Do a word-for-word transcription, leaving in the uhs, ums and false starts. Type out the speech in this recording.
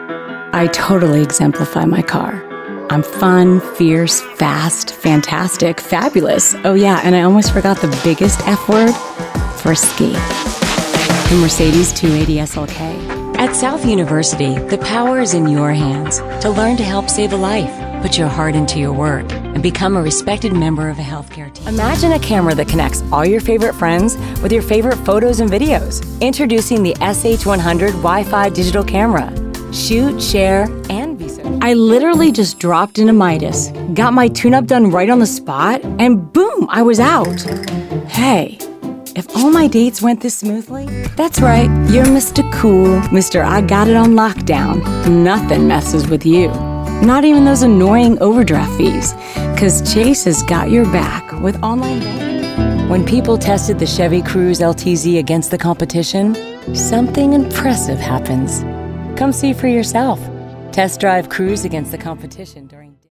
I totally exemplify my car. I'm fun, fierce, fast, fantastic, fabulous. Oh yeah, and I almost forgot the biggest F word, frisky. The Mercedes two eighty S L K. At South University, the power is in your hands to learn to help save a life, put your heart into your work, and become a respected member of a healthcare team. Imagine a camera that connects all your favorite friends with your favorite photos and videos. Introducing the S H one hundred Wi-Fi digital camera. Shoot, share, and be social. I literally just dropped into Midas, got my tune-up done right on the spot, and boom, I was out. Hey. If all my dates went this smoothly, that's right, you're Mister Cool, Mister I got it on lockdown. Nothing messes with you. Not even those annoying overdraft fees, because Chase has got your back with online banking. When people tested the Chevy Cruze L T Z against the competition, something impressive happens. Come see for yourself. Test drive Cruze against the competition during